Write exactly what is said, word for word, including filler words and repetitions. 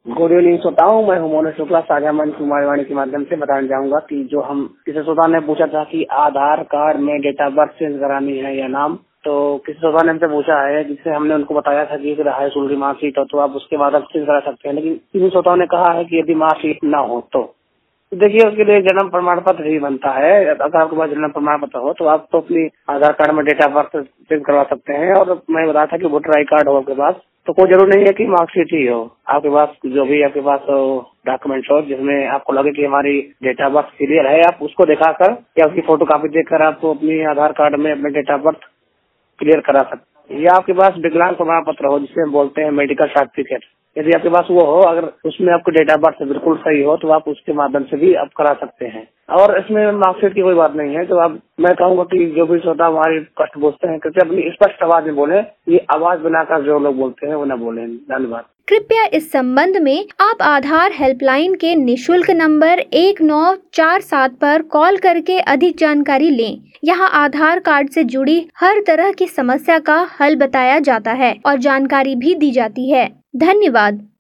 Good evening श्रोता हूँ, मैं हूँ मोनू शुक्ला। साझा मंच कुमारी वाणी के माध्यम से बताना चाहूंगा कि जो हम किसी श्रोता ने पूछा था कि आधार कार्ड में डेट ऑफ बर्थ चेंज करानी है या नाम, तो किसी श्रोता ने हमसे पूछा है, जिससे हमने उनको बताया था कि अगर हाई स्कूल की मार्कशीट हो तो आप उसके बाद आप चेंज करा सकते हैं। लेकिन किसी श्रोताओं ने कहा है कि यदि मार्कशीट ना हो तो तो देखिए, उसके लिए जन्म प्रमाण पत्र ही बनता है। अगर आपके पास जन्म प्रमाण पत्र हो तो आप तो अपनी आधार कार्ड में डेट ऑफ बर्थ चेंज करवा सकते हैं। और मैं बताया था कि वोटर आई कार्ड हो आपके पास, तो कोई जरूर नहीं है कि मार्कशीट ही हो आपके पास। जो भी आपके पास डॉक्यूमेंट्स हो जिसमें आपको लगे कि हमारी डेट ऑफ बर्थ क्लियर है, आप उसको दिखाकर या उसकी फोटो कॉपी देखकर आप अपनी आधार कार्ड में अपने डेट ऑफ बर्थ क्लियर करा सकते हैं। या आपके पास विकलांग प्रमाण पत्र हो, जिसे हम बोलते हैं मेडिकल सर्टिफिकेट, यदि आपके पास वो हो, अगर उसमें आपको डेट ऑफ बर्थ बिल्कुल सही हो तो आप उसके माध्यम से भी आप करा सकते हैं। और इसमें मार्कशीट की कोई बात नहीं है। तो आप मैं कहूँगा कि जो भी श्रोता हमारे कष्ट पूछते हैं, कृपया अपनी स्पष्ट आवाज में बोले। ये आवाज बनाकर जो लोग बोलते हैं वो न बोले। धन्यवाद। कृपया इस संबंध में आप आधार हेल्पलाइन के निशुल्क नंबर एक नौ चार सात पर कॉल करके अधिक जानकारी लें। यहाँ आधार कार्ड से जुड़ी हर तरह की समस्या का हल बताया जाता है और जानकारी भी दी जाती है। धन्यवाद।